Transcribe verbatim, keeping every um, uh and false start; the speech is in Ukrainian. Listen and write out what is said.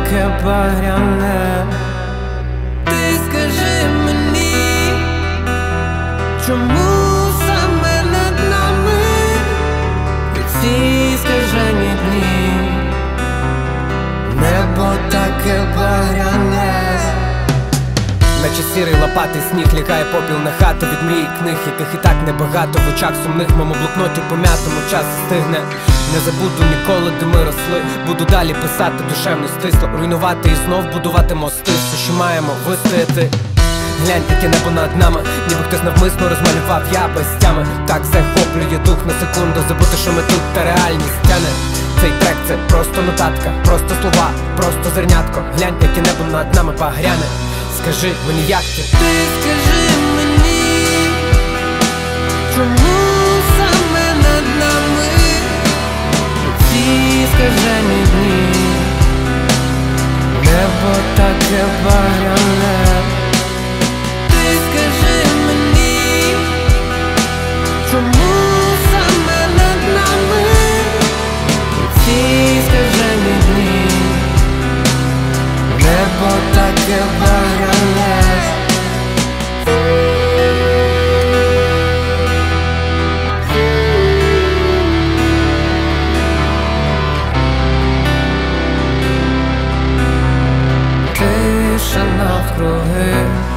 таке багряне. Ти скажи мені, чому саме над нами ці скажені дні, небо таке багряне. Наче сірий лопатий сніг лягає попіл на хату від мрій книг, яких і так небагато. В очах сумних в моєму блокноті пом'ятому час стигне. Не забуду ніколи, де ми росли. Буду далі писати душевно стисло, руйнувати і знов будувати мости. Все, що маємо вистояти. Глянь, таке небо над нами, ніби хтось навмисно розмалював, я без тями. Так захоплює дух на секунду, забути, що ми тут та реальність тяне. Цей трек це просто нотатка, просто слова, просто зернятко. Глянь, яке небо над нами багряне. Скажи мені, як ти? Ти скажи мені, чому саме над нами ці скажені дні, небо таке багряне. Ти скажи мені, чому саме над нами ці скажені дні, небо таке багряне. Тиша навкруги,